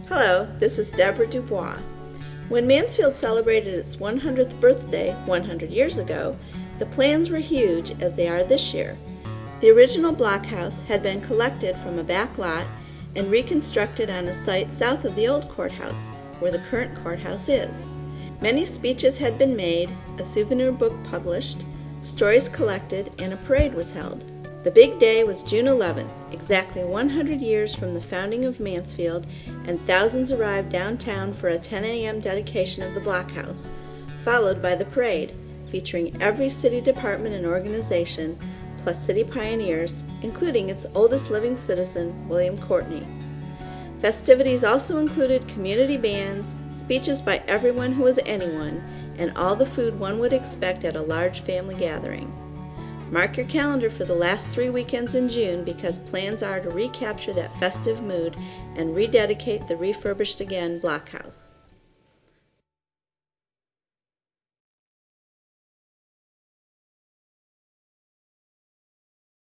Hello, this is Deborah Dubois. When Mansfield celebrated its 100th birthday 100 years ago, the plans were huge as they are this year. The original blockhouse had been collected from a back lot and reconstructed on a site south of the old courthouse, where the current courthouse is. Many speeches had been made, a souvenir book published, stories collected, and a parade was held. The big day was June 11th, exactly 100 years from the founding of Mansfield, and thousands arrived downtown for a 10 a.m. dedication of the blockhouse, followed by the parade, featuring every city department and organization, plus city pioneers, including its oldest living citizen, William Courtney. Festivities also included community bands, speeches by everyone who was anyone, and all the food one would expect at a large family gathering. Mark your calendar for the last 3 weekends in June because plans are to recapture that festive mood and rededicate the refurbished again blockhouse.